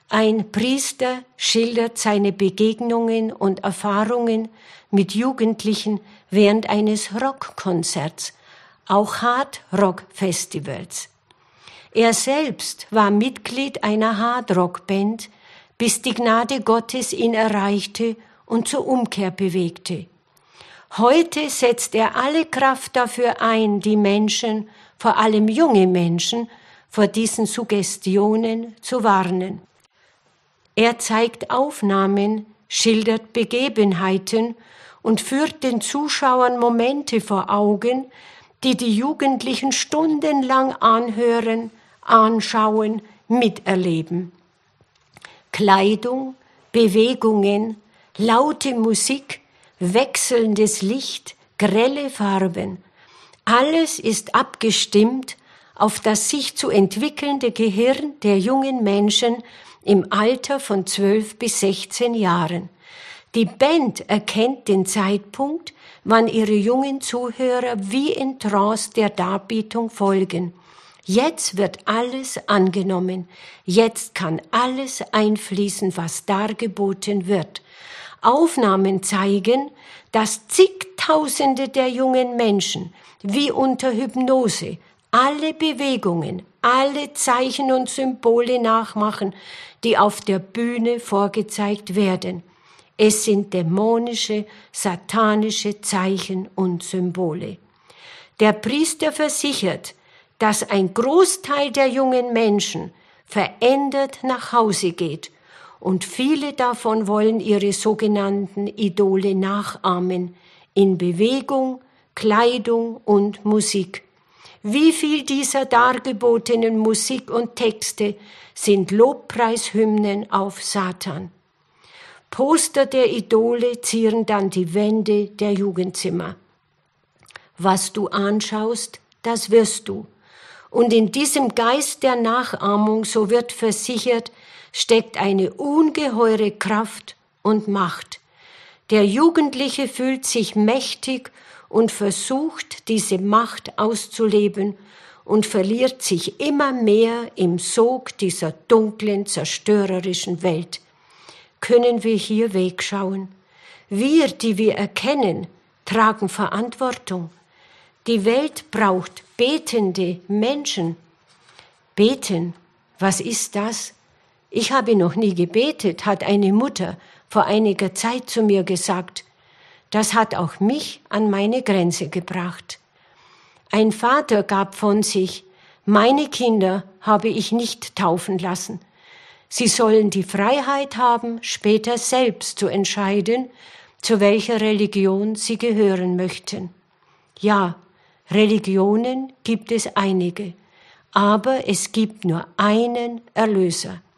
Ein Priester schildert seine Begegnungen und Erfahrungen mit Jugendlichen während eines Rockkonzerts, auch Hard-Rock-Festivals. Er selbst war Mitglied einer Hard-Rock-Band, bis die Gnade Gottes ihn erreichte und zur Umkehr bewegte. Heute setzt er alle Kraft dafür ein, die Menschen, vor allem junge Menschen, vor diesen Suggestionen zu warnen. Er zeigt Aufnahmen, schildert Begebenheiten und führt den Zuschauern Momente vor Augen, die die Jugendlichen stundenlang anhören, anschauen, miterleben. Kleidung, Bewegungen, laute Musik, wechselndes Licht, grelle Farben. Alles ist abgestimmt auf das sich zu entwickelnde Gehirn der jungen Menschen im Alter von 12 bis 16 Jahren. Die Band erkennt den Zeitpunkt, wann ihre jungen Zuhörer wie in Trance der Darbietung folgen. Jetzt wird alles angenommen. Jetzt kann alles einfließen, was dargeboten wird. Aufnahmen zeigen, dass zigtausende der jungen Menschen wie unter Hypnose alle Bewegungen, alle Zeichen und Symbole nachmachen, die auf der Bühne vorgezeigt werden. Es sind dämonische, satanische Zeichen und Symbole. Der Priester versichert, dass ein Großteil der jungen Menschen verändert nach Hause geht und viele davon wollen ihre sogenannten Idole nachahmen in Bewegung, Kleidung und Musik. Wie viel dieser dargebotenen Musik und Texte sind Lobpreishymnen auf Satan? Poster der Idole zieren dann die Wände der Jugendzimmer. Was du anschaust, das wirst du. Und in diesem Geist der Nachahmung, so wird versichert, steckt eine ungeheure Kraft und Macht. Der Jugendliche fühlt sich mächtig und versucht, diese Macht auszuleben und verliert sich immer mehr im Sog dieser dunklen, zerstörerischen Welt. Können wir hier wegschauen? Wir, die wir erkennen, tragen Verantwortung. Die Welt braucht betende Menschen. Beten, was ist das? Ich habe noch nie gebetet, hat eine Mutter vor einiger Zeit zu mir gesagt. Das hat auch mich an meine Grenze gebracht. Ein Vater gab von sich, meine Kinder habe ich nicht taufen lassen. Sie sollen die Freiheit haben, später selbst zu entscheiden, zu welcher Religion sie gehören möchten. Ja, Religionen gibt es einige, aber es gibt nur einen Erlöser.